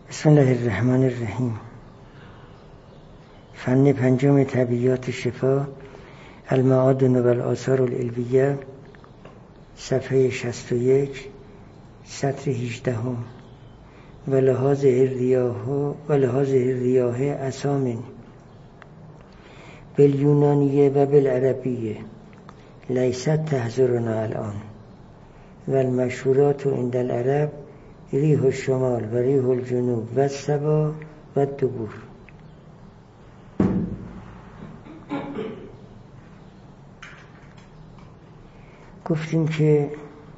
بسم الله الرحمن الرحیم. فن پنجم طبیعیات شفا، المعادن و الآثار العلویه، صفحه 61، سطر 18. ولهذه الریاح اسامن بالیونانیه و بالعربیه لیست تحضرنا الان و المشهورات عند العرب ریح الشمال و ریح الجنوب و الصبا و الدبور. گفتیم که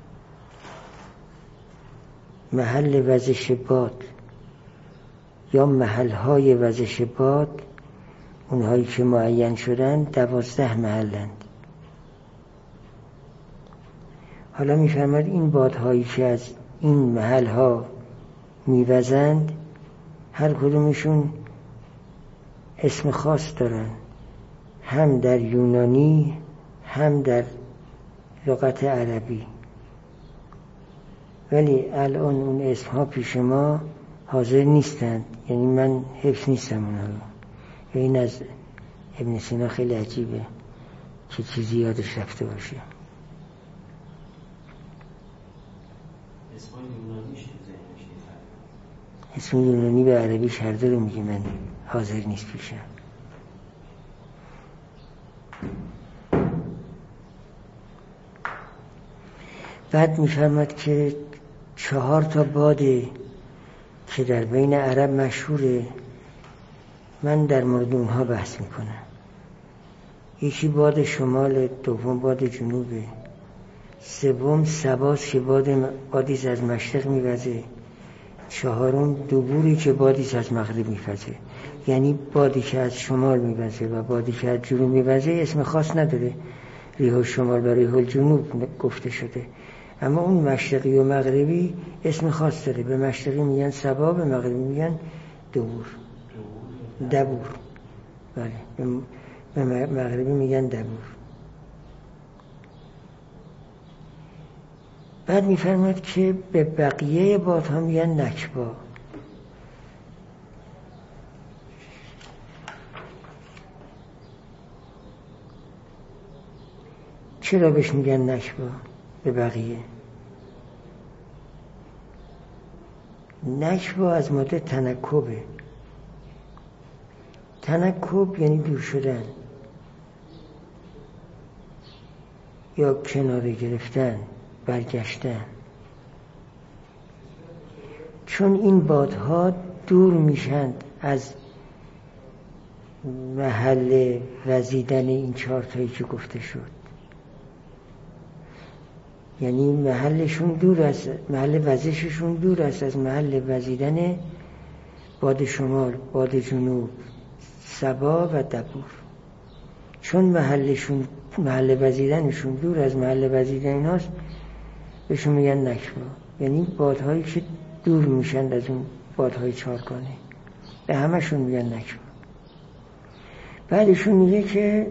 محل وزش باد یا محل‌های وزش باد، اونهایی که معین شدن 12 محلند. حالا می‌فرماید این بادهایی که از این محل‌ها می‌وزند هر کدومشون اسم خاص دارن، هم در یونانی هم در لغت عربی، ولی الان اون اسم‌ها پیش ما حاضر نیستند، یعنی من حفظ نیستم اونها رو. این از ابن سینا خیلی عجیبه که چیزی یادش رفته باشه. اسم یونانی به عربی هر دو رو میگه، من حاضر نیست پیشم. بعد میفرماد که 4 باده که در بین عرب مشهوره، من در مورد اونها بحث میکنم. یکی باد شمال، دوم باد جنوبه، سوم سباست که بادیست از مشرق میوزه، 4 دبوری که بادیست از مغرب میوزه. یعنی بادی که از شمال میوزه و بادی که از جنوب میوزه اسم خاص نداره، ریح الشمال و ریح الجنوب گفته شده، اما اون مشرقی و مغربی اسم خاص داره. به مشرقی میگن سبا، به مغربی میگن دبور. بله، به مغربی میگن دبور. بعد میفرماید که به بقیه بادها میگن نکبا. چرا بهش میگن نکبا به بقیه؟ نکبا از ماده تنکبه. تنکب یعنی دور شدن یا کناره گرفتن، برگشتن. چون این بادها دور میشند از محل وزیدن این 4 که گفته شد، یعنی محلشون دور است، محل وزششون دور است از محل وزیدن باد شمال، باد جنوب، سبا و دبور. چون محل وزیدنشون دور از محل وزیدن ایناست، بهشون میگن نکبا. یعنی بادهایی که دور میشن از اون بادهای 4 به همشون میگن نکبا. بعدشون میگه که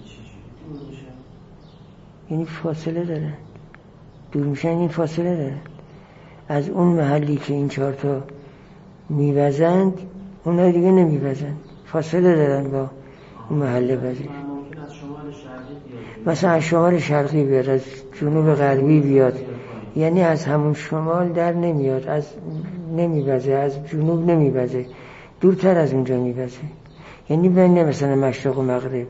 یعنی فاصله دارن، دور میشن، این فاصله دارن از اون محلی که این 4 میوزند، اونها دیگه نمیوزند، فاصله دارن با اون محل وزید. مثلا از شمال شرقی بیاد، از جنوب غربی بیاد، یعنی از همون شمال در نمیاد، از نمیوزه، از جنوب نمیوزه، دورتر از اونجا میوزه. یعنی بین مثلا مشرق و مغرب،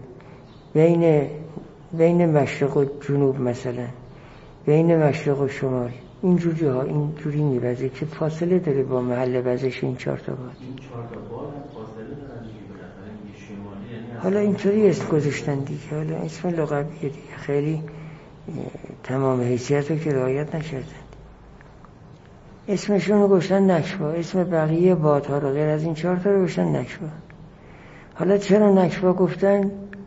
بین مشرق و جنوب، مثلا بین مشرق و شمال، اینجور جاها اینجوری میوزه که فاصله داره با محل وزش این 4 باد. این 4 باد فاصله دارن دیگه، بالاخره میگه شمالی، یعنی حالا اینطوری اسم گذاشتن دیگه، حالا اسم لقبیه دیگه، خیلی تمام حیثیت رو که رعایت نکردن. اسمشون رو گذاشتن نکبا، اسم بقیه بادها رو غیر از این 4 رو گذاشتن نکبا. حالا چرا نکبا گفتن؟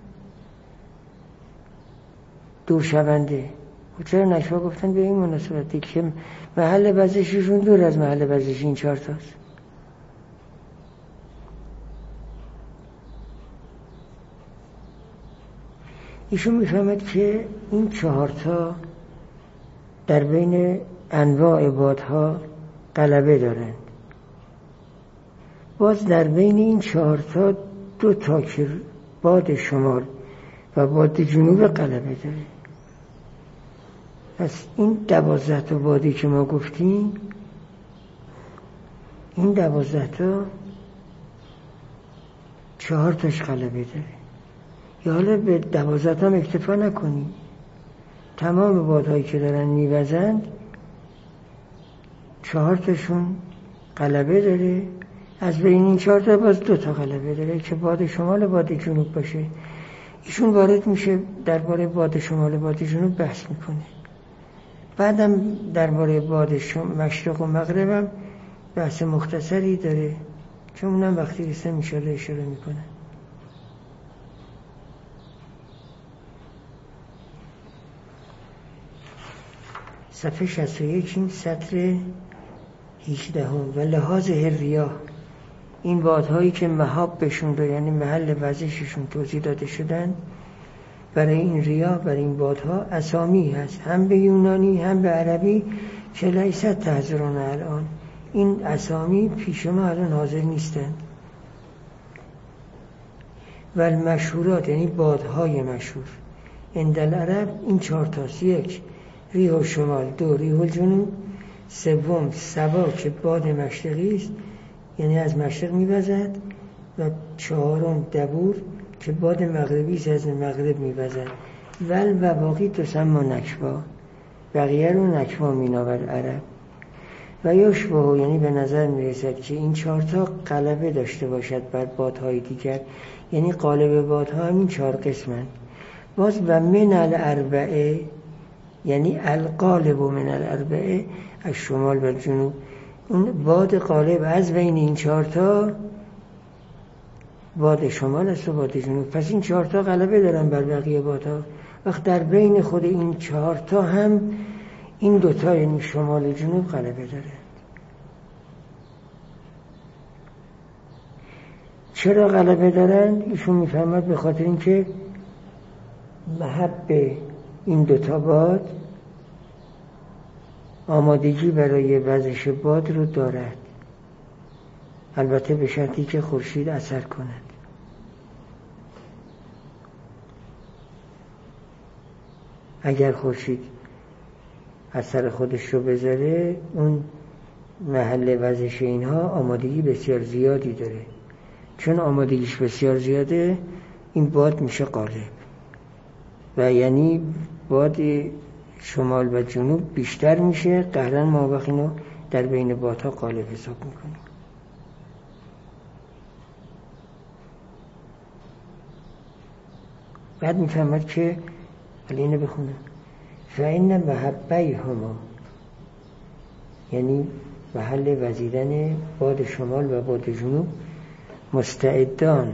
دور شونده. چرا نکبا گفتن؟ به این مناسبتی که محل وزششون دور از محل وزش این 4 است. ایشون میفهمد که این 4 در بین انواع بادها غلبه دارند. باز در بین این 4 تا 2 تا که باد شمال و باد جنوب غلبه داره. پس این 12 تا بادی که ما گفتیم، این 12 تا 4 تاش غلبه داره. یا حالا به 12 تا هم اکتفا نکنیم، تمام بادهایی که دارن میوزند 4 تاشون غلبه داره. از بین این 4 تا باز 2 تا غلبه داره که باد شمال و باد جنوب باشه. ایشون وارد میشه درباره باد شمال و باد جنوب بحث میکنه. بعدم درباره باد مشرق و مغرب هم بحث مختصری داره، چون اونم وقتی رسه انشاءالله اشاره میکنه. صفحه 61 این سطر 18 و لحاظ ریاح، این بادهایی که مهاب بشون رو یعنی محل وزششون توضیح داده شدن، برای این ریاح، برای این بادها اسامی هست، هم به یونانی هم به عربی که لیست تحضرون الان. این اسامی پیش ما الان حاضر نیستن. و المشهورات یعنی بادهای مشهور عند العرب این 4 تاست: 1 ریح شمال، 2 ریح جنوب، 3 صبا که باد مشرقی است یعنی از مشرق میوزد، و 4 دبور که باد مغربی است از مغرب میوزد. و باقی تسمى نکوا، بقیه رو نکوا مینامد عرب. و یشبه یعنی به نظر میرسد که این 4 تا غلبه داشته باشد بر بادهای دیگر، یعنی غالب بادها همین 4 قسمند. باز و من الاربعه یعنی الغالب من الاربعه از شمال و جنوب، اون باد غالب از بین این 4 تا باد شمال است و باد جنوب. پس این 4 تا غلبه دارن بر بقیه بادها. وقت در بین خود این 4 تا هم این 2 تا یعنی شمال و جنوب غلبه داره. چرا غلبه دارن؟ ایشون میفهمد به خاطر اینکه محب این 2 تا باد آمادگی برای وزش باد رو دارد، البته به شرطی که خورشید اثر کند. اگر خورشید اثر خودش رو بذاره، اون محل وزش اینها آمادگی بسیار زیادی داره. چون آمادگیش بسیار زیاده، این باد میشه غالب و یعنی باد شمال و جنوب بیشتر میشه. قهرن ما وقت اینو در بین بادها غالب حساب میکنیم. بعد میفهمد که ولی اینو بخونم فإن محبیهما یعنی محل وزیدن باد شمال و باد جنوب مستعدان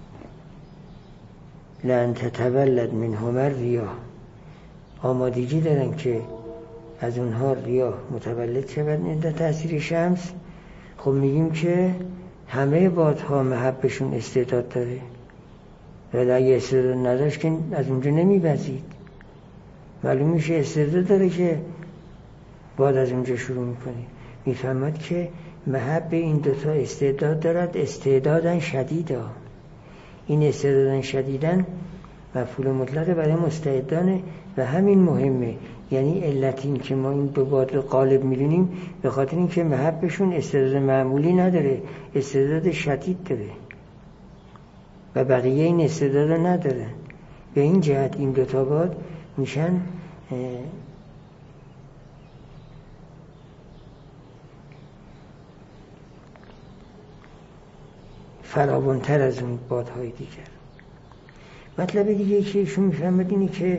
لأن تتولد منهما الریاح، آمادگی دارن که از اونها ریاح متولد شود عند تأثیر شمس. خب میگیم که همه بادها محبشون استعداد داره، ولی اگه استعداد نداشت که از اونجا نمیوزید. معلوم میشه استعداد داره که باد از اونجا شروع میکنه. میفهمد که محب این 2 تا استعداد دارد، استعدادن شدیدا. این استعدادن شدیدن مفعول مطلق برای مستعدانه و همین مهمه. یعنی علت این که ما این 2 باد رو غالب میدونیم به خاطر این که محبشون استعداد معمولی نداره، استعداد شدید داره و بقیه این استعداد رو نداره. به این جهت این 2 تا باد میشن فراوانتر از اون بادهای دیگر. مطلب دیگه که ایشون میفهمد اینه که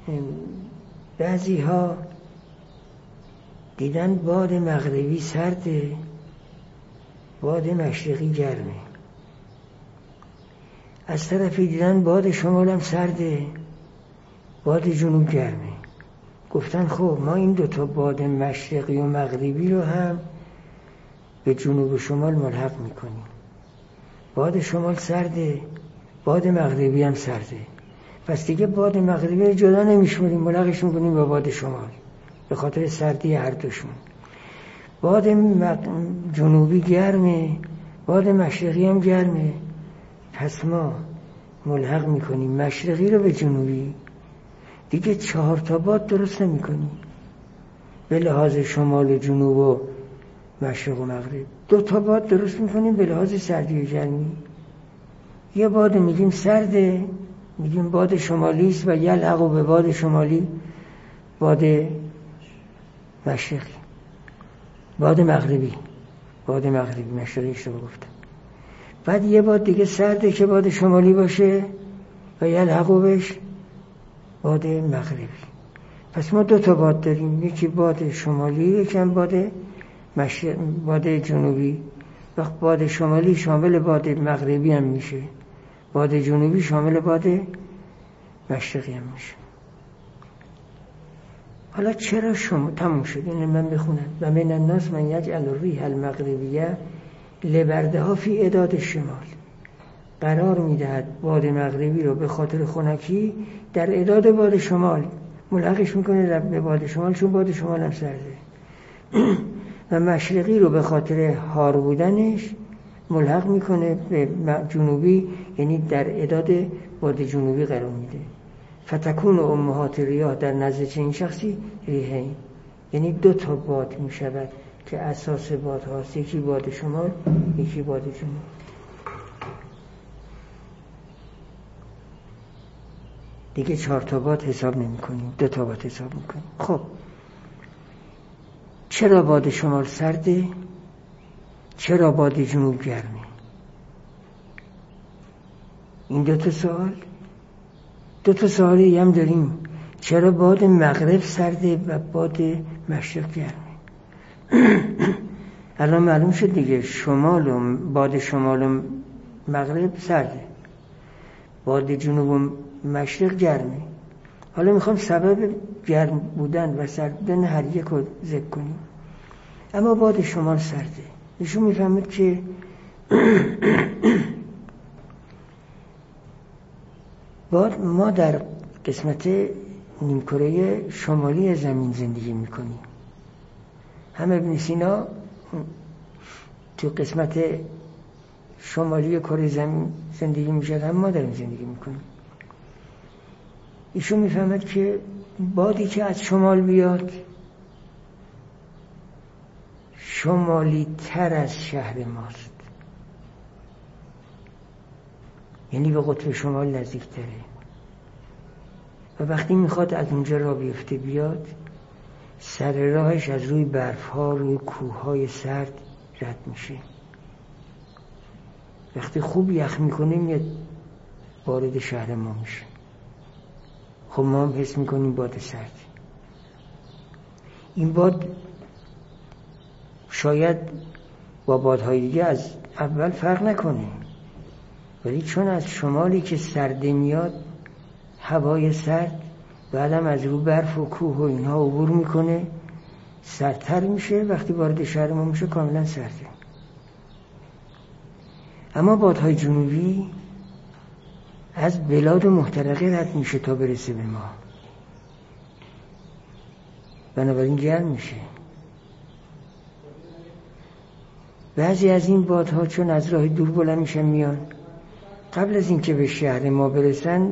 بعضی ها دیدن باد مغربی سرده، باد مشرقی گرمه. از طرفی دیدن باد شمال هم سرده، باد جنوب گرمه. گفتن خب ما این 2 تا باد مشرقی و مغربی رو هم به جنوب و شمال ملحق میکنیم. باد شمال سرده، باد مغربی هم سرده، پس دیگه باد مغربی رو جدا نمیشمونیم، ملحقش میکنیم با باد شمال به خاطر سردی هر دوشون. باد جنوبی گرمه، باد مشرقی هم گرمه، پس ما ملحق میکنیم مشرقی رو به جنوبی، دیگه 4 تا باد درست نمیکنیم به لحاظ شمال و جنوب و مشرق و مغرب. 2 تا باد درست میکنیم به لحاظ سردی و گرمی. یه باد میگیم سرده، میگیم باد شمالی است و یلحق به باد شمالی باد مشرقی، باد مغربی مشرقی اشتباه گفتم. بعد یه باد دیگه سرده که باد شمالی باشه و یلحق بهش باد مغربی. پس ما 2 تا باد داریم، یکی باد شمالی، یکی هم باد جنوبی. وقت باد شمالی شامل باد مغربی هم میشه، باد جنوبی شامل باد مشرقی هم میشه. حالا چرا شما تموم شد؟ این من بخونم. و من الناس من یجعل الریح المغربیه لبردها فی اعداد الشمال. قرار میدهد باد مغربی رو به خاطر خنکی در اعداد باد شمال، ملحقش میکنه به باد شمال چون باد شمال هم سرده. و مشرقی رو به خاطر حار بودنش ملحق میکنه به جنوبی، یعنی در اعداد باد جنوبی قرار میده. فتکون امهات ریاح در نزد چنین شخصی ریحین، یعنی 2 تا باد میشود که اساس باد هاست، یکی باد شمال یکی باد جنوب. دیگه 4 تا باد حساب نمی کنیم، 2 تا باد حساب میکنیم. خب چرا باد شمال سرده؟ چرا باد جنوب گرمه؟ این 2 تا سوال. 2 تا سوالی هم داریم. چرا باد مغرب سرده و باد مشرق گرمه؟ الان معلوم شد دیگه، باد شمال و مغرب سرده، باد جنوب و مشرق گرمه. حالا میخوام سبب گرم بودن و سرد بودن هر یک رو ذکر کنیم. اما باد شمال سرده. ایشون میفهمد که ما در قسمت نیمکره شمالی زمین زندگی میکنیم. هم ابن سینا تو قسمت شمالی کره زمین زندگی میشه، هم ما داریم زندگی میکنیم. ایشون میفهمد که بادی که از شمال بیاد شمالی تر از شهر ماست، یعنی به قطب شمال نزدیک تره و وقتی میخواد از اونجا را بیفته بیاد، سر راهش از روی برفها، روی کوههای سرد رد میشه. وقتی خوب یخ میکنه میاد وارد شهر ما میشه. خب ما هم حس میکنیم باد سرد. این باد شاید با بادهای دیگه از اول فرق نکنه، ولی چون از شمالی که سرده میاد، هوای سرد بعدم از رو برف و کوه و اینها عبور میکنه، سردتر میشه. وقتی وارد شهر ما میشه کاملا سرده. اما بادهای جنوبی از بلاد محترقه رد میشه تا برسه به ما، بنابراین گرم میشه. بعضی از این بادها چون از راه دور بلند میشن میان، قبل از اینکه به شهر ما برسن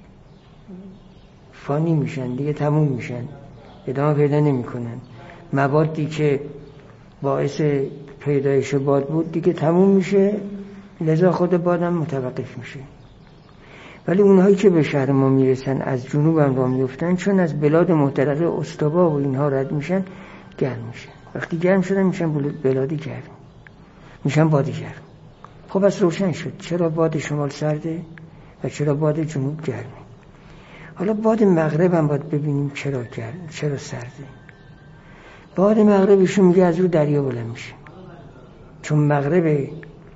فانی میشن، دیگه تموم میشن، ادامه پیدا نمیکنن. موادی که باعث پیدایش باد بود دیگه تموم میشه، لذا خود بادم متوقف میشه. ولی اونهایی که به شهر ما میرسن از جنوب هم را میفتن، چون از بلاد محترقه استوا و اینها رد میشن، گرم میشن. وقتی گرم شدن میشن بلادی گرم، میشن بادی گرم. خب بس روشن شد چرا باد شمال سرده و چرا باد جنوب گرمه. حالا باد مغرب هم باید ببینیم چرا سرده. باد مغربشون میگه از رو دریا بلند میشه، چون مغرب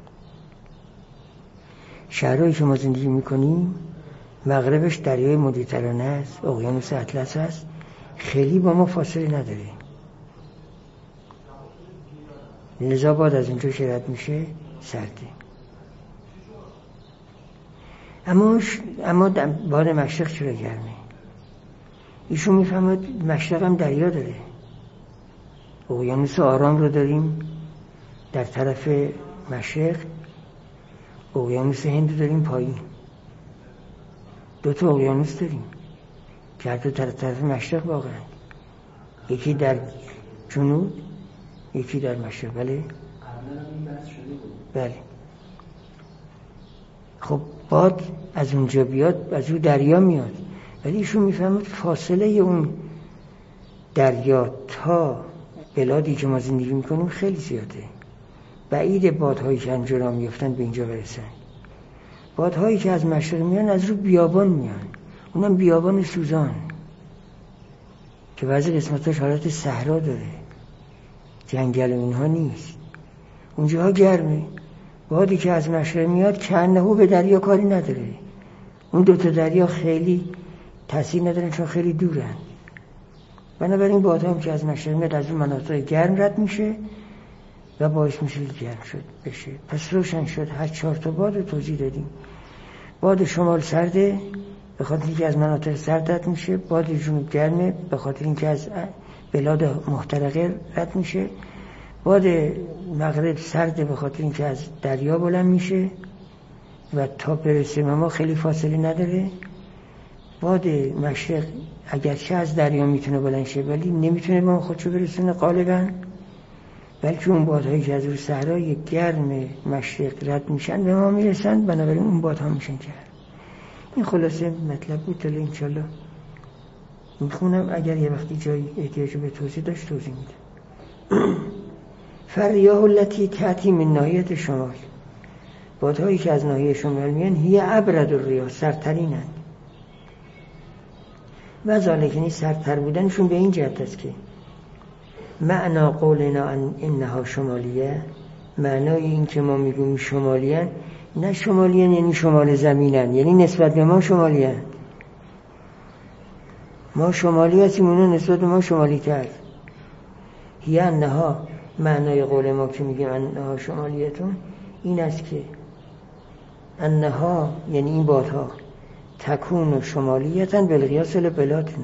شهرهایی که ما زندگی میکنیم مغربش دریای مدیترانه است، اقیانوس اطلس است، خیلی با ما فاصله نداره. لذا باد از اونجا که رد میشه سرده. اما باد مشرق چرا گرمه؟ ایشون میفهمد مشرق هم دریا داره. اقیانوس آرام رو داریم در طرف مشرق اقیانوس هند داریم پایین، 2 اقیانوس داریم که هر دو طرف مشرق واقعا، یکی در جنوب یکی در مشرق. بله قبلا این بحث شده بود. بله. خب باد از اونجا بیاد از اون دریا میاد، ولی ایشون میفهمد فاصله اون دریا تا بلادی که ما زندگی میکنیم خیلی زیاده، بعید بادهایی که انجرا میفتن به اینجا برسن. بادهایی که از مشرق میان از رو بیابان میان، اونم بیابان سوزان که بعضی قسمتاش حالت صحرا داره، جنگل اونها نیست، اونجاها گرمه. بادی که از مشرق میاد کنهو به دریا کاری نداره، اون 2 دریا خیلی تاثیر ندارن چون خیلی دورن. بنابراین بادها که از مشرق میاد از اون مناطق گرم رد میشه و باعث میشه گرم شد بشه. پس روشن شد هر 4 تا باد رو توضیح دادیم. باد شمال سرده به خاطر اینکه از مناطق سرد رد میشه، باد جنوب گرمه به خاطر اینکه از بلاد محترقه رد میشه، باد مغرب سرده به خاطر اینکه از دریا بلند میشه و تا برسه ما خیلی فاصله نداره. باد مشرق اگرچه از دریا میتونه بلند شه ولی نمیتونه به ما خودشو برسونه غالبا، بلکه اون بادهایی که از رو صحرای گرم مشرق رد میشن به ما میرسن، بنابراین اون بادها میشن گرم. این خلاصه مطلب بود. تا انشالله میخونم، اگر یه وقتی جایی احتیاج به توضیح داشت توضیح میدم. فریاه التی تأتی من ناحیه شمال، بادهایی که از ناحیه شمال میان هی ابرد الریاح، سرترینند. و ذالک سرتر بودنشون به این جهت است که معنا قولنا انها شمالیه، معنای این که ما میگیم شمالیان، نه شمالیان یعنی شمال زمینن، یعنی نسبت به ما شمالیان، ما شمالی هستیم اونا نسبت به ما شمالی تر. هی انها، معنای قول ما که میگیم انها شمالیتون این است که انها یعنی این بادها تکون شمالیتن بالقیاس لبلادنا،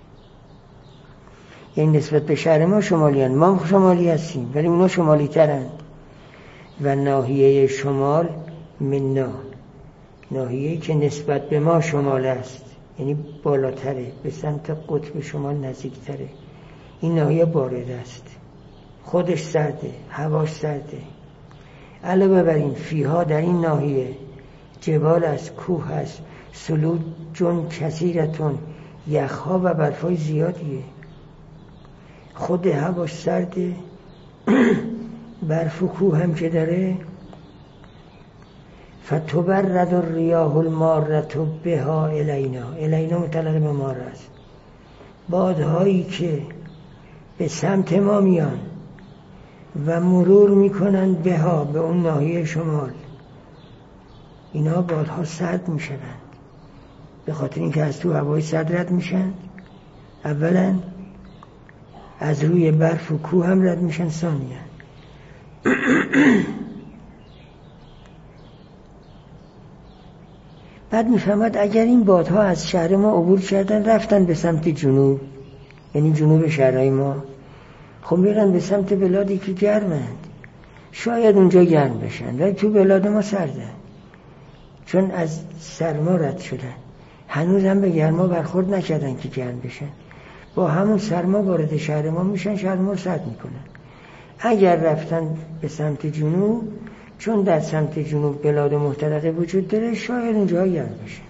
یعنی نسبت به شهر ما شمالیان، ما شمالی هستیم ولی اونا شمالی ترند. و ناحیه شمال مننا، ناحیه‌ای که نسبت به ما شمال است یعنی بالاتره، به سمت قطب شمال نزدیکتره. این ناحیه بارد است، خودش سرده، هواش سرده. علاوه بر این فیها در این ناحیه جبال است، کوه است، سلوجون کثیرتون، یخها و برفای زیادیه. خود هواش سرده، برف و کوه هم که داره. فتبرد الریاح المارة بها الینا متعلق به مار است. بادهایی که به سمت ما میان و مرور میکنن بها به اون ناحیه شمال، اینا بادها سرد میشوند به خاطر اینکه از تو هوای سرد رد میشن. اولا از روی برف و کوه هم رد میشن، ثانیا بعد میفهمد اگر این بادها از شهر ما عبور کردن رفتن به سمت جنوب، یعنی جنوب شهرهای ما، خب میرن به سمت بلادی که گرمند، شاید اونجا گرم بشن ولی تو بلاد ما سردن، چون از سرما رد شدن، هنوز هم به گرما برخورد نکردن که گرم بشن، با همون سرما وارد شهر ما میشن، شهر ما رو سرد میکنن. اگر رفتن به سمت جنوب، چون در سمت جنوب بلاد محترقه وجود داره، شاید اونجا گرم بشه.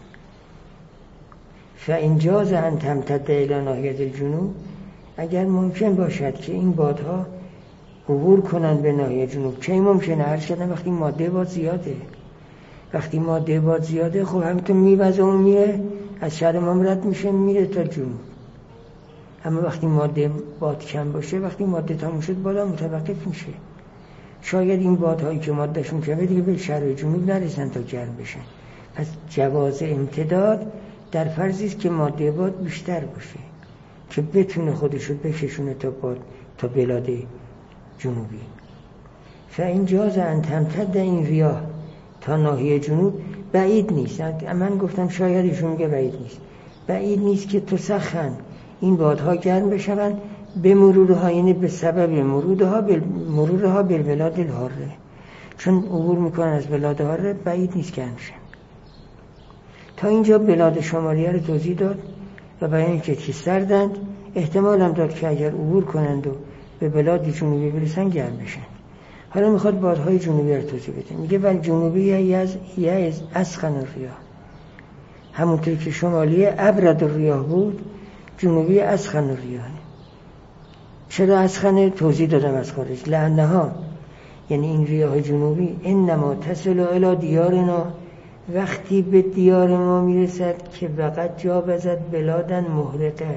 فإن جاز أن تمتد إلی ناحیة الجنوب، اگر ممکن باشد که این بادها عبور کنن به ناحیه جنوب. چه ممکنه؟ هر شدن وقتی ماده باد زیاده، وقتی ماده باد زیاده خب همینطور میوزه اون میره از شهر ما رد میشه میره تا جنوب. اما وقتی ماده باد کم باشه، وقتی ماده تموم شد بادا متوقف میشه. شاید این بادهایی که مادهشون کمه دیگه به شهر جنوب نرسن تا گرم بشن. پس جواز امتداد در فرضی است که ماده باد بیشتر باشه که بتونه خودشو بکشونه تا بلاد جنوبی. فإن جاز أن تمتد این ریاح تا ناحیه جنوب، بعید نیست. من گفتم شاید ایشون میگه بعید نیست. بعید نیست که تسخن این بادها گرم بشون به مرورها، یعنی به سبب مرورها بالبلاد الحاره، چون عبور میکنن از بلاد حاره، بعید نیست گرم شن. تا اینجا بلاد شمالیه رو توضیح داد و بیان کرد که سردند، احتمال هم داد که اگر عبور کنند و به بلاد جنوبی برسن گرم بشن. حالا میخواد بادهای جنوبی رو توضیح بده. میگه ولی جنوبی یه اسخن الریاح، همونطور که شمالیه ابرد الریاح بود، جنوبی اسخن الریاح. چرا اسخنه؟ توضیح دادم از خارج. لعنها، یعنی این ریاح جنوبی انما تصل الی دیارنا، وقتی به دیار ما میرسد که وقت جا بزد بلادن محرقه.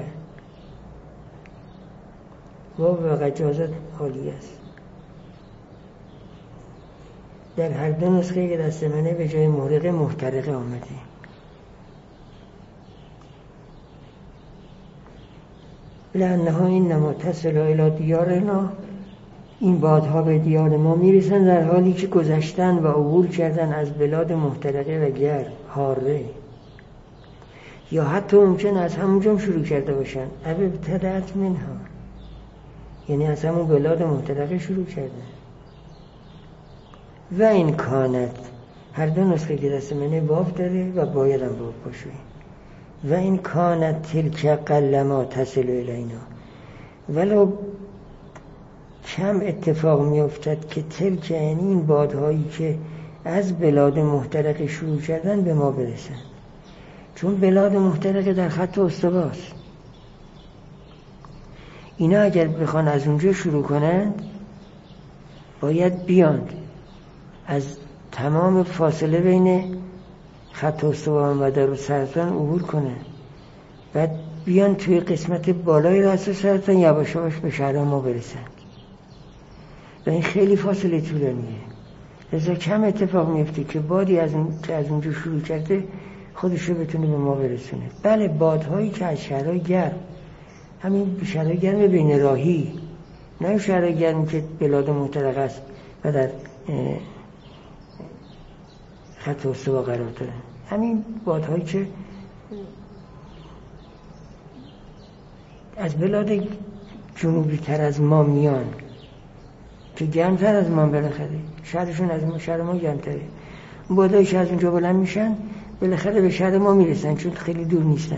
وقت جا بزد حالی است. در هر دو نسخه که دست منه به جای محرقه محترقه آمده. لعنها انما تصل الی دیارنا، این بادها به دیار ما میرسن در حالی که گذشتن و عبور کردن از بلاد محترقه و گرم حاره، یا حتی ممکن از همونجا شروع کرده باشن. ابتدأت منها، یعنی از همون بلاد محترقه شروع کردن. و این کانت، هر دو نسخه که دست منه واو داره و باید هم واو باشه. و این کانت تلک قلما تصل الینا، ولو کم اتفاق می افتد که تلک، یعنی این بادهایی که از بلاد محترقه شروع کردن به ما برسن، چون بلاد محترقه در خط استواست. اینا اگر بخوان از اونجا شروع کنند باید بیاند از تمام فاصله بین خط استوا و مدار و سرطان عبور کنن، بعد بیان توی قسمت بالای راس سرطان یواش یواش به شهر ما برسند و این خیلی فاصله طولانیه. لذا کم اتفاق میفته که بادی از اونجا شروع کرده خودشو بتونه به ما برسونه. بله، بادهایی که از شهرهای گرم، همین شهرهای گرم بین راهی، نه شهرهای گرمی که بلاد محترقه است و در خط استوا قرار دارن، همین بادهایی که از بلاد جنوبی تر از ما میان که گرمتر از ما، بالاخره شهرشون از ما، شهر ما گرمتره. اون بادهایی که از اونجا بلند میشن بالاخره به شهر ما میرسن، چون خیلی دور نیستن،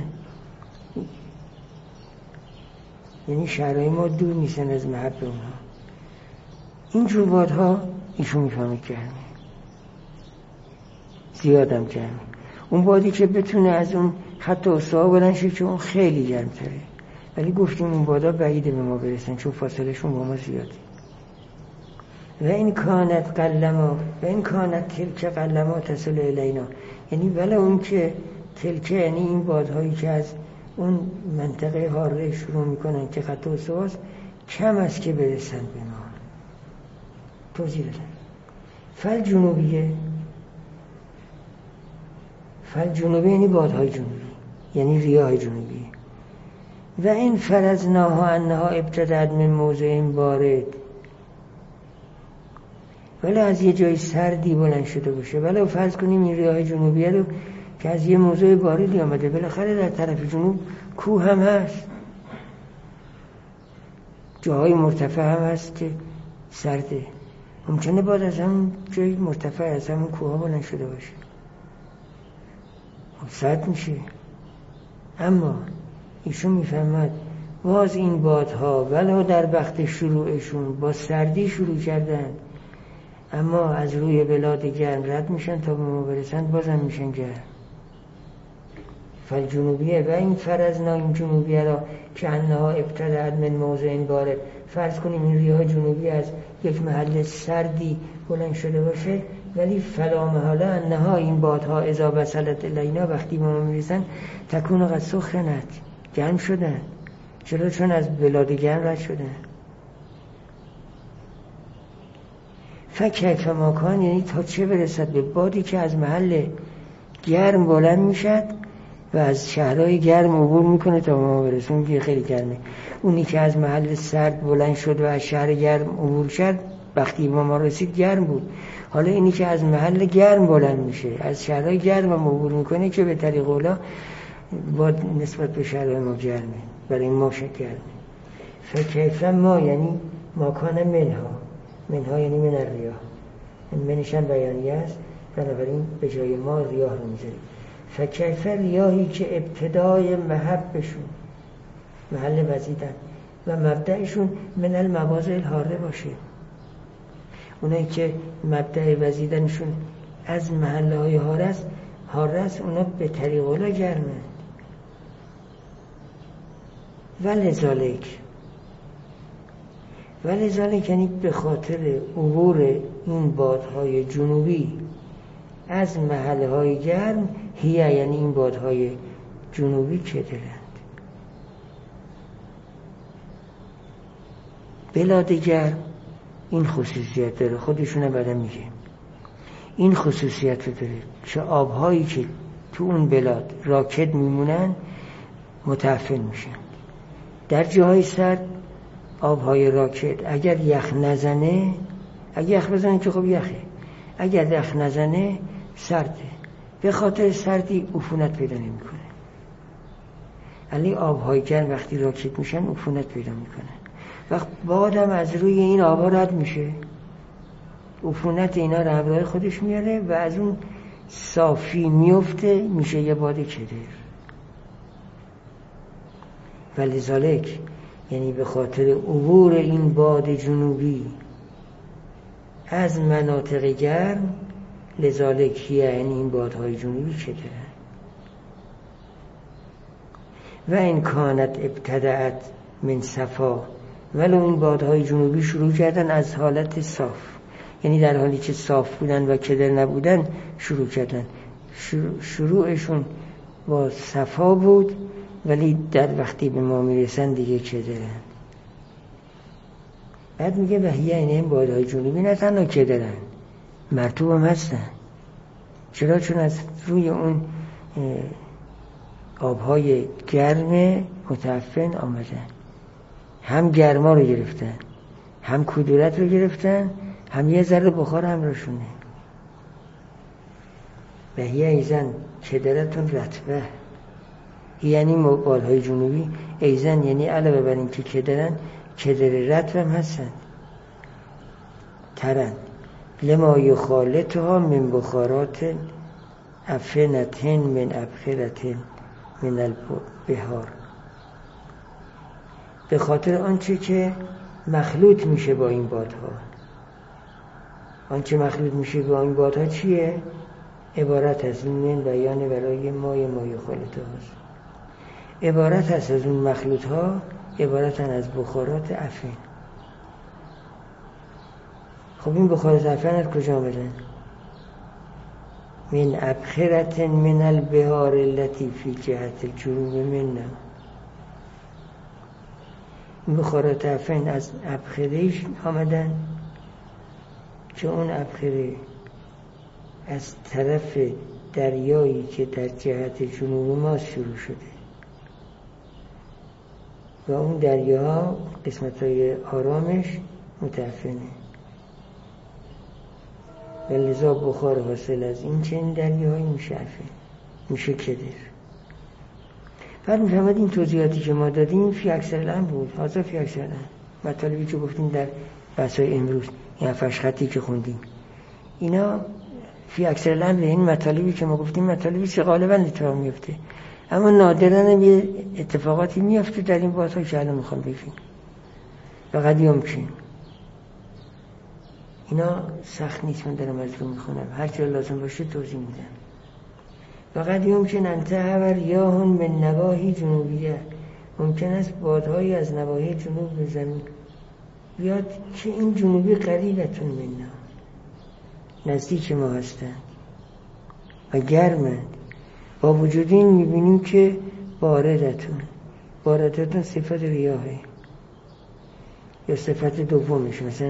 یعنی شهرهای ما دور نیستن از محب اونها. اینجور بادها ایشون میفهمه گرمه، زیادم گرمه. اون بادی که بتونه از اون خط استوا بلند شه که اون خیلی گرمتره، ولی گفتیم اون بادا بعیده به ما برسن چون فاصله شون با ما زیاده. و این کانت قلما، و این کانت تلک قلما تصل الینا، یعنی ولی اون که تلک، یعنی این بادهایی که از اون منطقه حاره شروع میکنن که خط استواست، کم است که برسن به ما. توضیح بدم. فل جنوبی یعنی بادهای جنوبی، یعنی ریاح جنوبی. و این فرضناها انها ابتدأت من موضع بارد، ولی از یه جای سردی بلند شده باشه، ولی فرض کنیم این ریاح جنوبیه رو که از یه موضع باردی آمده، بالاخره در طرف جنوب کوه هم هست، جاهای مرتفع هم هست که سرده، ممکنه باد از همون جای مرتفع از همون کوه ها بلند شده باشه، سرد میشه. اما ایشون میفهمد باز این بادها ولو در وقت شروعشون با سردی شروع کردن، اما از روی بلاد گرم رد میشن تا به ما برسن، بازم میشن گرم. فالجنوبیه و این فرضنا، این جنوبیه را که انها ابتدأت من موضع بارد، فرض کنیم این ریاح جنوبی از یک محل سردی بلند شده باشه، ولی فلا محاله انها، این بادها اذا وصلت الینا، وقتی به ما میرسن تکون قد سخنت، گرم شدن. چرا؟ چون از بلاد گرم رد شدن. فکیف ماکان، یعنی تا چه برسد به بادی که از محل گرم بلند میشد و از شهرهای گرم عبور میکنه تا ما برسه. اون که خیلی گرمه. اونی که از محل سرد بلند شد و از شهر گرم عبور شد، وقتی ما رسید گرم بود. حالا اینی که از محل گرم بلند میشه، از شهرهای گرم هم عبور میکنه، که به طریق اولا باد نسبت به شهرهای ما گرمه، برای ما گرمه. فکیف ما یعنی ماکان منها یعنی من الریاح، منشن بیانیه است، بنابراین به جای ما ریاح رو میذاریم. فکیف ریاحی که ابتدای محبشون محل وزیدن و مبدأشون من المواضع الحاره باشه. اونایی که مبدأ وزیدنشون از محله های حاره است اونا به طریق اولا گرمه. ولذالک یعنی به خاطر عبور این بادهای جنوبی از محله های گرم، هیه یعنی این بادهای جنوبی کدرند. بلاد گرم این خصوصیت داره، خودشونه بعدا میگه این خصوصیت رو داره که آبهایی که تو اون بلاد راکد میمونن متعفن میشن. در جاهای سرد آبهای راکد اگر یخ نزنه، اگر یخ بزنه که خب یخه، اگر یخ نزنه سرده، به خاطر سردی عفونت پیدا نمیکنه. علی آبهای گرم وقتی راکد میشن عفونت پیدا میکنه. وقت بادم از روی این آبها رد میشه، عفونت اینا رو همراه خودش میاره و از اون صافی میفته، میشه یه باد کدر. ولذالک یعنی به خاطر عبور این باد جنوبی از مناطق گرم، لذالک یعنی این بادهای جنوبی کدرن. و این کانت ابتدأت من صفا، ولو این بادهای جنوبی شروع کردن از حالت صاف، یعنی در حالی که صاف بودن و کدر نبودن شروع کردن، شروعشون با صفا بود ولی در وقتی به ما میرسن دیگه کدرن. بعد میگه وحیه این بادهای جنوبی نه تنها کدرن، مرطوب هم هستن. چرا؟ چون از روی اون آبهای گرم متعفن آمدن، هم گرما رو گرفتن، هم کدورت رو گرفتن، هم یه ذره بخار همراهشونه. وحیه ایزن کدرتون رطبه، یعنی بادهای جنوبی ایزن یعنی علاوه بر این که کدرن، کدر رطب هم هستن، ترن. لما یخالطها من بخارات افنتن من ابخرتن من البحار، به خاطر آنچه که مخلوط میشه با این بادها. آنچه مخلوط میشه با این بادها چیه؟ عبارت از این بیان برای ما یخالطها هست. عبارت هست از اون مخلوط ها، عبارتن از بخارات افن. خب این بخارات افن از کجا آمدن؟ من ابخرت من البحار التي في جهت الجنوب منا. این بخارات افن از ابخرهش آمدن که اون ابخره از طرف دریایی که در جهت جنوب ما شروع شده و اون دریاها قسمت‌های آرامش متعفنه و لذا بخار حاصل از این چنین دریاهایی میشه عفن، میشه کدر. بعد میفهمد این توضیحاتی که ما دادیم فی اکثر الامر بود، حاضر فی اکثر الامر. مطالبی که گفتیم در بحث‌های امروز، این هفتش خطی که خوندیم، اینا فی اکثر الامر، این مطالبی که ما گفتیم مطالبی که غالباً اتفاق میفته، اما نادراً یه اتفاقاتی میفته در این بحث‌ها که الان میخوام بگیم. فقط یمکن، اینا سخت نیست، من دارم از رو میخونم، هر جا لازم باشه توضیح میدم. فقط یمکن انتهى ریاح من نواحی جنوبیه، ممکن است بادهایی از نواحی جنوب به زمین بیاد که این جنوبی قریبتون منا، نزدیک ما هستند و گرمند. با وجود این میبینیم که باردتون صفت ریاحه یا صفت دومش، مثلا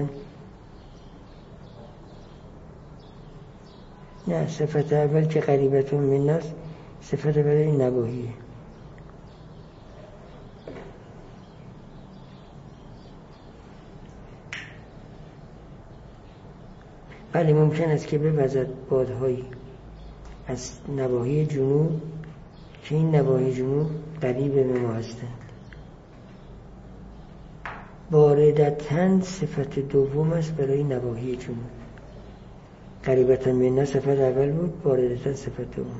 نه، صفت اول که قریبتون مناست، صفت برای این نواحیه. بله ممکن است که بوزد بادهایی از نواحی جنوب که این نواحی جنوب قریب به ما هستند. باردتن صفت دوم است برای نواحی جنوب. قریبتا منا صفت اول بود، واردتا صفت دوم.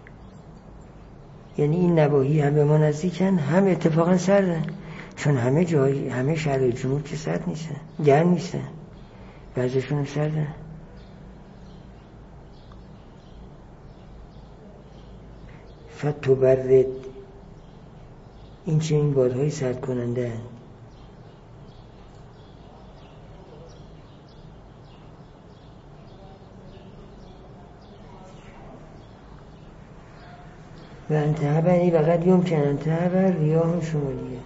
یعنی این نواحی هم به ما نزدیکن، هم اتفاقا سردن، چون همه جای همه شهرهای جنوب که سرد نیستن، گرم نیستن، بعضیشون هم سردن. فتبرد، این چنین بادهای سرد کننده هستند. و انتهبنی وقت یمکن انتهب ریاح شمالیه.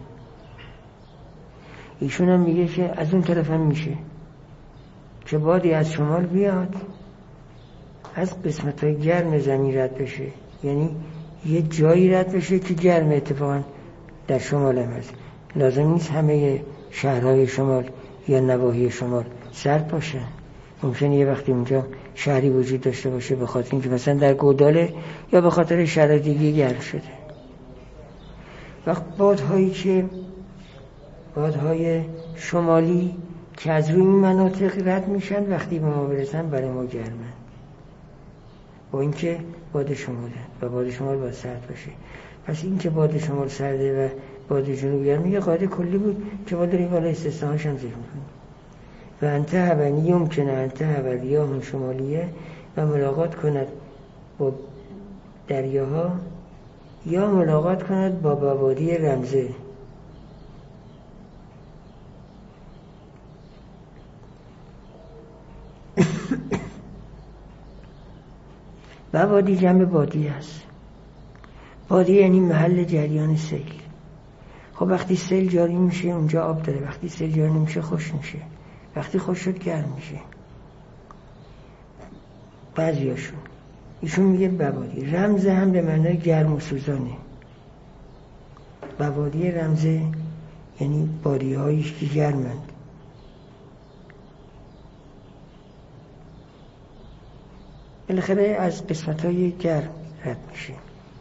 ایشون هم میگه که از اون طرف هم میشه که بادی از شمال بیاد، از قسمت‌های گرم زمین رد بشه، یعنی یه جایی رد بشه که گرم، اتفاقا در شمال هم هست. لازم نیست همه شهرهای شمال یا نواحی شمال سرد باشه. ممکنه یه وقتی اونجا شهری وجود داشته باشه به خاطر اینکه مثلا در گوداله یا به خاطر شرایط دیگه گرم شده. وقت بادهای شمالی که از روی این مناطق رد میشن وقتی به ما برسن برای ما گرمن، با اینکه باد شماله و باد شمال باید سرد باشه. پس این که باد شمال سرده و باد جنوب گرمه یه قاعده کلی بود که ما داریم بالا استثناهاش هم ذکر می‌کنیم. و انتهب یمکن انتهب ریاح شمالیه، و ملاقات کند با دریاها یا ملاقات کند با بوادی رمزه. بوادی جمع بادی است. بادی یعنی محل جریان سیل. خب وقتی سیل جاری میشه اونجا آب داره، وقتی سیل جاری نمیشه خشک میشه، وقتی خشک شد گرم میشه. بعضیاشون ایشون میگه بوادی رمزه هم به معنای گرم و سوزانه. بوادی رمزه یعنی بادی هاییش که گرمند. بالاخره از قسمت های گرم رد میشه.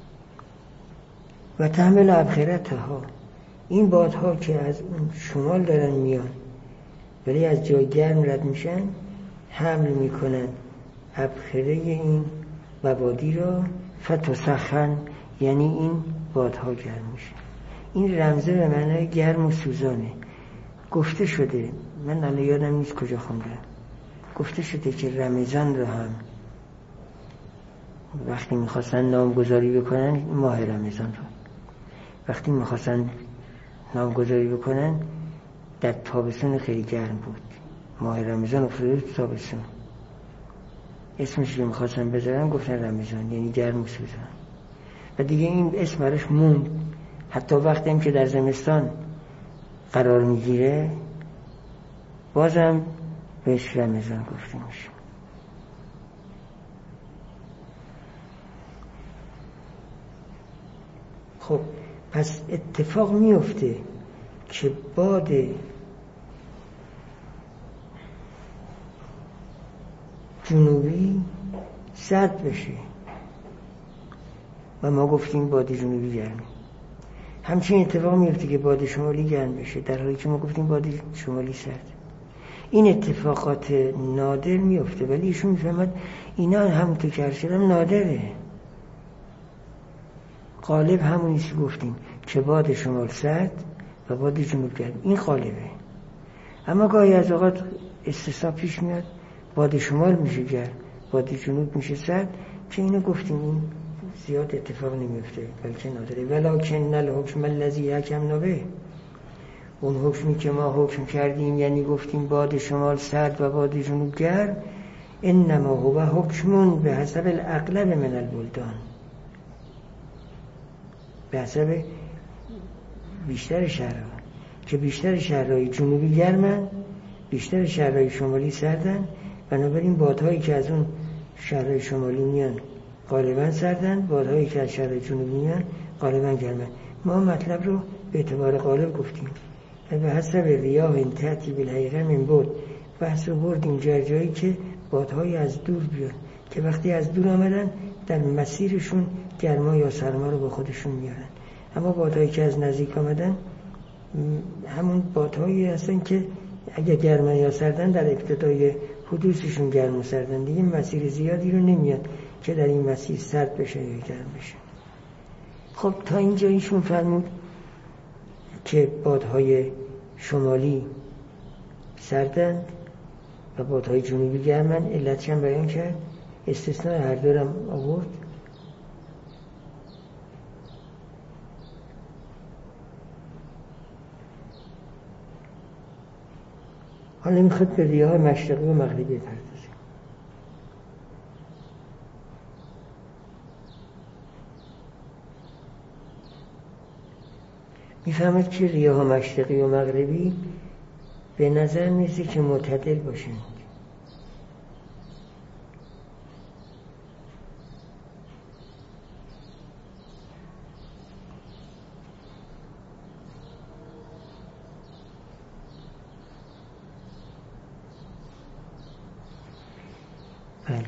و تحمل ابخرتها، این بادها که از اون شمال دارن میان ولی از جای گرم رد میشن، حمل میکنن ابخره این بوادی را، فتسخن یعنی این بادها گرم میشه. این رمزه به معنای گرم و سوزانه. گفته شده، من الان یادم نیست کجا خوندم، گفته شده که رمضان رو هم وقتی میخواستن نامگذاری بکنن، ماه رمضان رو وقتی میخواستن نامگذاری بکنن در تابستون خیلی گرم بود، ماه رمضان افتاده تو تابستون، اسمش رو میخواستن بذارن گفتن رمضان یعنی گرم و سوزان. و دیگه این اسم براش موند، حتی وقتی هم که در زمستان قرار میگیره بازم بهش رمضان گفته میشه. خب پس اتفاق میفته که باد جنوبی سرد بشه و ما گفتیم باد جنوبی گرمه. همچنین اتفاق میفته که باد شمالی گرم بشه در حالی که ما گفتیم باد شمالی سرد. این اتفاقات نادر میفته، ولی ایشون میفهمد اینا همونطور که شدم نادره. غالب همونیست گفتیم که باد شمال سرد و باد جنوب گرم، این غالبه. اما گاهی از اوقات استثناء پیش میاد، باد شمال میشه گرم، باد جنوب میشه سرد، که اینو گفتیم این زیاد اتفاق نمیفته بلکه نادره. ولکن الحکم الذی حکمنا به، اون حکمی که ما حکم کردیم یعنی گفتیم باد شمال سرد و باد جنوب گرم، انما هو حکم به حسب الاغلب من البلدان، به حسب بیشتر شهرها، که بیشتر شهرهای جنوبی گرمن، بیشتر شهرهای شمالی سردن، بنابراین بادهایی که از اون شهرهای شمالی میان غالبا سردن، بادهایی که از شهرهای جنوبی میان غالبا گرمن. ما مطلب رو به اعتبار غالب گفتیم و به حسب ریاح تأتی بالحقیقه من بعد، بحث رو بردیم جایی که بادهایی از دور بیان که وقتی از دور آمدن در مسیرشون گرما یا سرما رو با خودشون میارن. اما بادهایی که از نزدیک آمدن همون بادهایی هستن که اگه گرما یا سردن در ابتدای حدوثشون گرم و سردن، دیگه مسیر زیادی رو نمیاد که در این مسیر سرد بشه یا گرم بشه. خب تا اینجا ایشون فرمود که بادهای شمالی سردند و بادهای جنوبی گرمن. علتش هم بیان کرد، استثناء هر دورم آورد. حالا میخواد به ریاح مشرقی و مغربی بپردازه. میفهمد که ریاح مشرقی و مغربی به نظر میرسه که معتدل باشند. بله.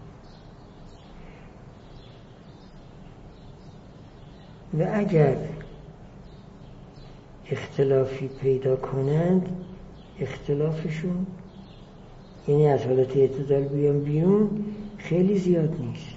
و اگر اختلافی پیدا کنند، اختلافشون یعنی از حالت اعتدال بیان بیرون خیلی زیاد نیست.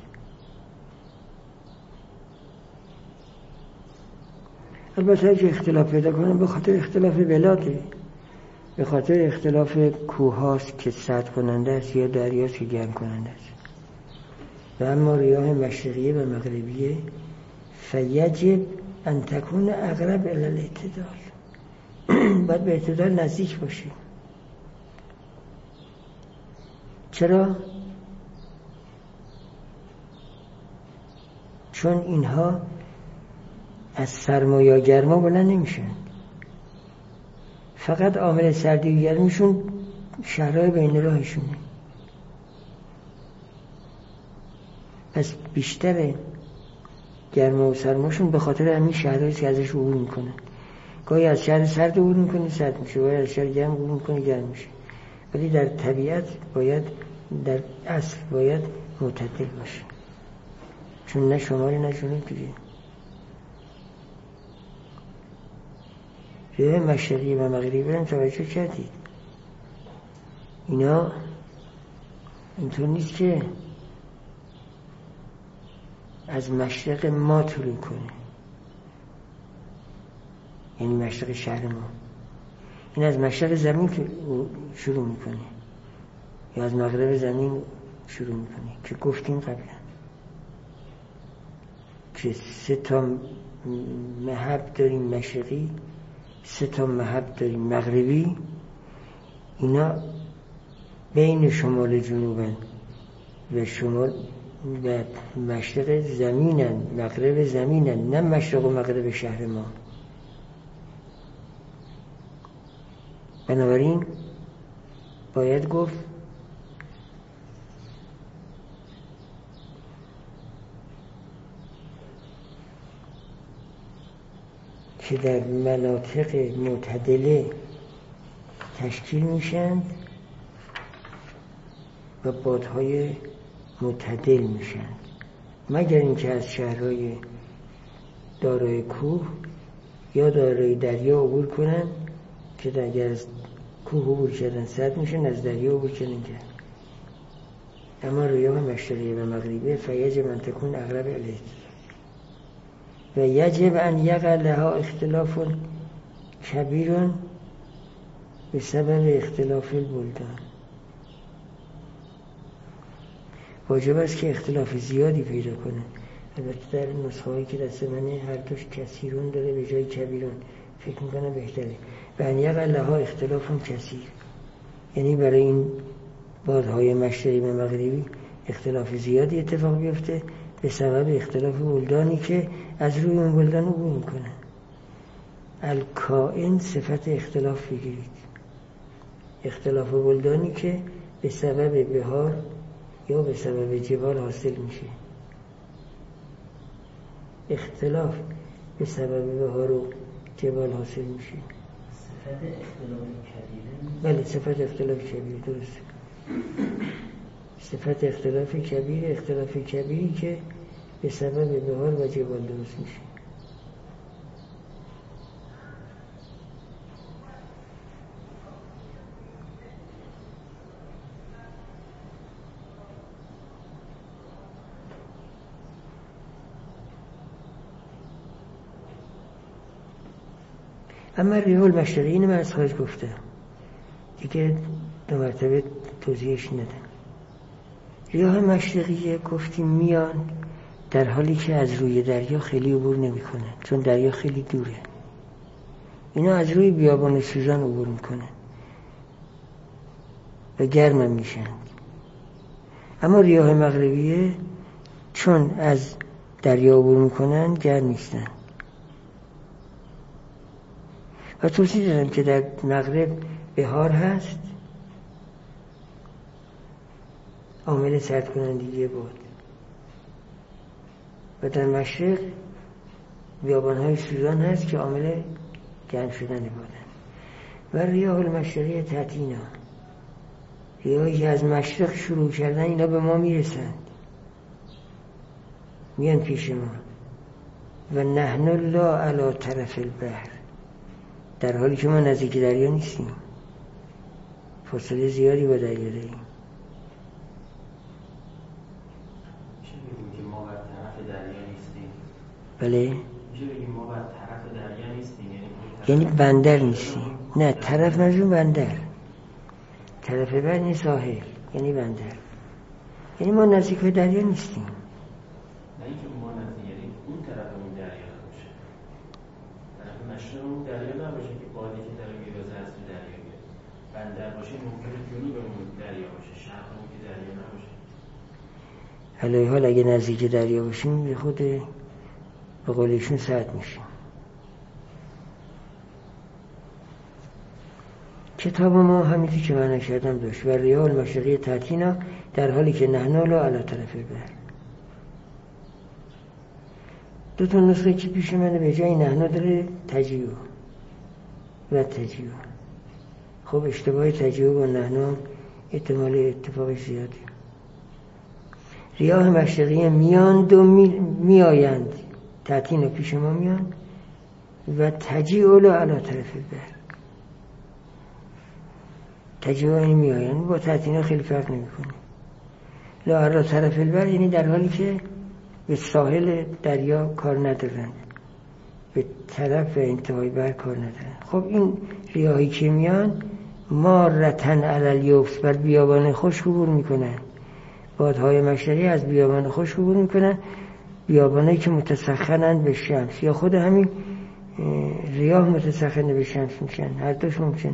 البته اگه اختلاف پیدا کنند به خاطر اختلاف بلاده، به خاطر اختلاف کوهاست که سرد کننده است یا دریاست که گرم کننده است. و اما ریاح مشرقیه و مغربیه فیجب ان تکون اقرب الی الاعتدال، باید به اعتدال نزدیک باشیم. چرا؟ چون اینها از سرما یا گرما بلند نمیشن، فقط عامل سردی و گرمیشون شهرهای بین راهشونه. پس بیشتر گرما و سرماشون به خاطر همین شهرهایی که ازش عبور میکنن. گاهی از شهر سرد عبور میکنه سرد میشه، گاهی از شهر گرم عبور میکنه گرم میشه. ولی در طبیعت باید، در اصل باید معتدل باشه، چون نه شمالی نه جنوب دیگه. ریاح مشرقی و مغربی رو توجه کردید، اینا اینطور نیست که از مشرق ما طلوع کنه، یعنی مشرق شهر ما. این از مشرق زمین که شروع میکنه یا از مغرب زمین شروع میکنه که گفتیم قبلا که 3 مهب داریم مشرقی، 3 مهب داریم مغربی. اینا بین شمال جنوبن و شمال و مشرق زمینن، مغرب زمینن، نه مشرق و مغرب شهر ما. بنابراین باید گفت که در مناطق معتدله تشکیل میشن و بادهای معتدل میشن، مگر اینکه از شهرهای دارای کوه یا دارای دریا عبور کنن که اگر از کوه عبور کردن سرد میشن، از دریا عبور کردن گرم. اما ریاح مشرقی و مغربی فیجب ان تکون اقرب الیه و یجب ان یقع لها اختلاف کبیر بسبب اختلاف البلدان. واجب است که اختلاف زیادی پیدا کنه. البته در نسخه هایی که دست منه هر دوش کثیرون داره به جای کبیرون، فکر میکنم بهتره. و ان یقع لها اختلاف کثیر، یعنی برای این بادهای مشرقی و مغربی اختلاف زیادی اتفاق بیفته به سبب اختلاف بلدانی که از روی اون بلدان عبور میکنن. الکائن صفت اختلاف بگیرید، اختلاف بلدانی که به سبب بهار یا به سبب جبال حاصل میشه. اختلاف به سبب بهار و جبال حاصل میشه. صفت اختلاف کبیره؟ بله، صفت اختلاف کبیره، درست. صفت اختلاف کبیره، اختلاف کبیری که به سبب بهار و جبال درست میشه. اما ریاه المشرقیه اینو من از خارج گفتم دیگه 2 مرتبه توضیحش ندم. ریاه مشرقیه گفتیم میان در حالی که از روی دریا خیلی عبور نمی کنن، چون دریا خیلی دوره. اینا از روی بیابان سوزان عبور میکنن و گرم هم میشن. اما ریاه مغربیه چون از دریا عبور میکنن گرم نیستن. و توضیح دادم که در مغرب بهار هست، عامل سرد کنندگی باد، و در مشرق بیابان‌های سوزان هست که عامل گرم شدن بادن. و ریاه المشرقیه تأتینا، ریاهی که از مشرق شروع کردن اینا به ما میرسند، میان پیش ما. و نحن لا علی طرف البحر، در حالی که ما نزدیک دریا نیستیم، فاصله زیادی با دریا داریم. میشه بگیم که ما بر طرف دریا نیستیم؟ بله؟ میشه بگیم ما بر طرف دریا نیستیم، یعنی بندر نیستیم. نه، طرف منظور بندر، طرف بعد این ساحل یعنی بندر، یعنی ما نزدیک به دریا نیستیم. نه اینکه ما نزدیک، یعنی اون طرف اون دریا نباشه، طرف مشرق اون دریا نباشه که بادی که داره میرازه از تو دریا میاد. بندر باشه ممکنه جنوب اون دریا باشه، شرق اون که دریا نباشه. علیه حال اگه نزدیک دریا باشیم به خود به قولشون سرد میشیم. کتاب ما همینطور که من کردم داشت و ریاه المشرقیه تأتینا در حالی که نحن لا علی طرف البحر. 2 نسخه که پیش منه به جای نحن داره تجیو و تجیو. خب اشتباه تجیو با نحن احتمال اتفاقی زیادی. ریاه مشرقیه میاند و میآیند، تأتینا پیش ما میان، و تجیو لا علی طرف البحر. تجیبانی میآیند با تأتینا خیلی فرق نمیکنه. لا علی طرف البحر یعنی در حالی که به ساحل دریا کار ندارن، به طرف انتهای بحر کار ندارن. خب این ریاهی که میان مارتن علی الیبس، بر بیابان خشک عبور میکنن. بادهای مشرقی از بیابان خشک عبور میکنن، بیابانی که متسخنن به شمس، یا خود همین ریاه متسخن به شمس میشن، هر دوش ممکنه.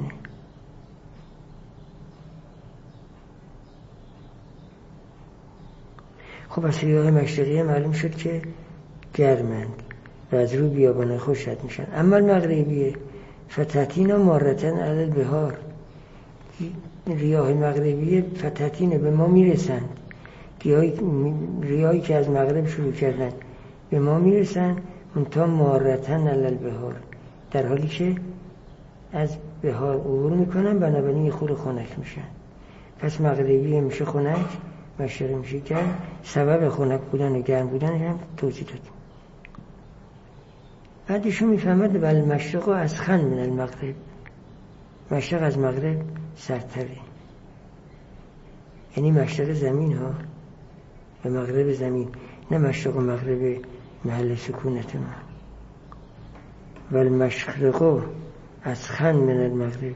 خب از ریاه مشرقیه معلوم شد که گرمند و از روی بیابان خشک رد میشن. اما مغربیه فتاتینا مارتن علی البحار، ریاه مغربیه فتاتینه به ما میرسند، ریاهی که از مغرب شروع کردن به ما میرسند، منتها مارتن علی البحار، در حالی که از بحار عبور میکنن، بنابراین خود خنک میشن. پس مغربیه میشه خنک، مشرقی میشه گرم. سبب خنک بودن و گرم بودن هم توضیح دادیم. بعدشون میفهمد بل مشرق از خن من المغرب، مشرق از مغرب سرتره، یعنی مشرق زمین ها و مغرب زمین، نه مشرق و مغرب محل سکونت ما. بل مشرق از خن من المغرب،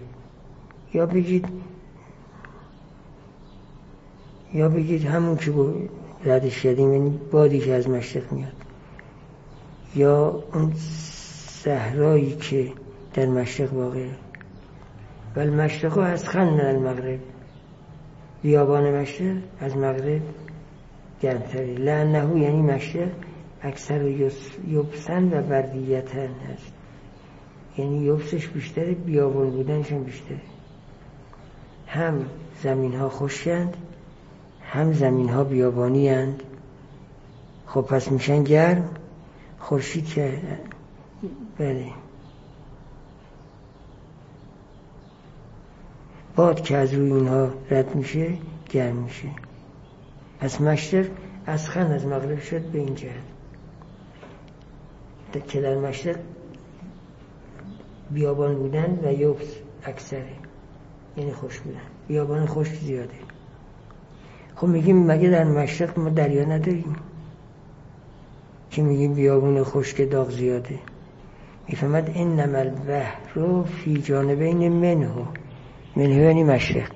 یا بگید همون که ردش کردیم، یعنی بادی که از مشرق میاد، یا اون صحرایی که در مشرق واقعه. بل مشرق از خن من المغرب، بیابان مشرق از مغرب گرمتره. لانه یعنی مشرق اکثر یبسن و بردیتن هست، یعنی یبسش بیشتره، بیابان بودنش هم بیشتره. هم زمین ها خشکند، هم زمین ها بیابانی هند. خب پس میشن گرم. خورشید که بله باد که از روی اونها رد میشه گرم میشه. پس مشرق از خن از مغرب شد به این جهت که در مشرق بیابان بودن و یبس اکثره، یعنی خشک بودن، بیابان خشک زیاده. خب میگیم مگه در مشرق ما دریا نداریم که میگیم بیابان خشک داغ زیاده؟ میفهمد انما البحر فی جانبین منه یعنی مشرق.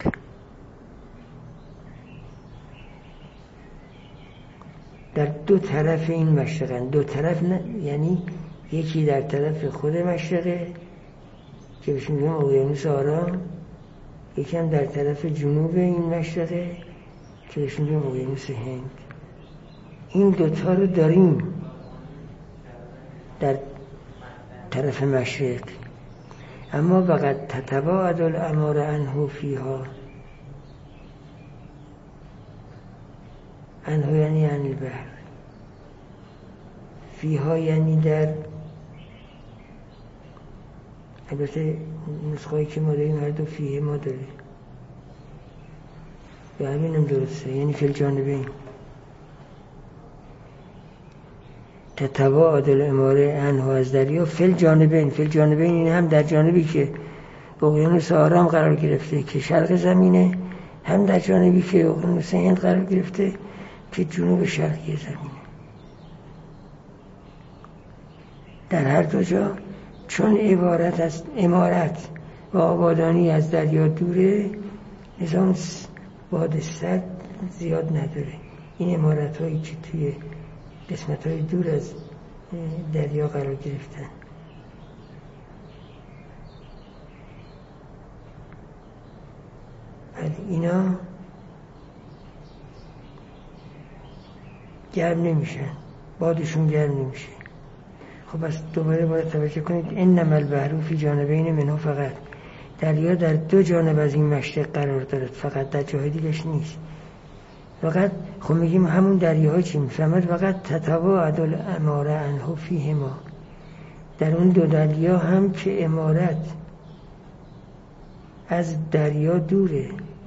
در دو طرف این مشرقن. دو طرف نه، یعنی یکی در طرف خود مشرقه که بهش میگیم اقیانوس آرام، یکی هم در طرف جنوب این مشرقه که بهش میگیم اقیانوس هند. این دوتا رو داریم در طرف مشرق. اما وقد تتباعد الامار عنه فیها، عنه یعنی عن البحر، فیها یعنی در، البته نسخه‌ای که ما داریم هر دو فیه ما داریم، به همینم درسته، یعنی فی الجانبین. تتباعد الاماره عنه از دریا فی الجانبین. فی الجانبین این هم در جانبی که اقیانوس آرام قرار گرفته که شرق زمینه، هم در جانبی که اقیانوس هند قرار گرفته که جنوب شرقی زمینه. در هر دو جا چون عبارت از امارت و آبادانی از دریا دوره، نظام باد سد زیاد نداره. این امارت هایی که توی قسمت های دور از دریا قرار گرفتن، اینا گرم نمیشن، بادشون گرم نمیشه. خب بس دوباره باید توجه کنید انما البحر فی جانبین منه، فقط دریا در دو جانب از این مشرق قرار دارد، فقط در جای دیگه‌اش نیست. فقط خب میگیم همون دریاها چی میفهمد؟ فقط تتباعد الاماره عنه فیهما، در اون دو دریا هم که امارت از دریا دوره.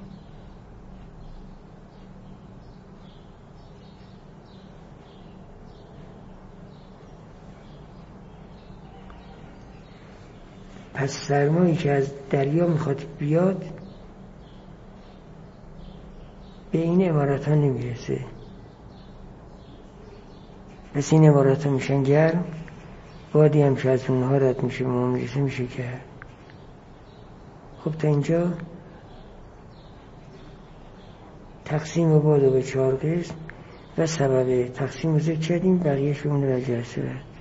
پس سرمایی که از دریا میخواد بیاد به این امارت ها نمیرسه، پس این امارت ها میشن گرم، بادی هم که از اونها رد میشه ما میرسه میشه گرم. خب تا اینجا تقسیم باد رو به 4 قسم و سبب تقسیم رو ذکر کردیم، بقیهش بمونه در جلسه بعد.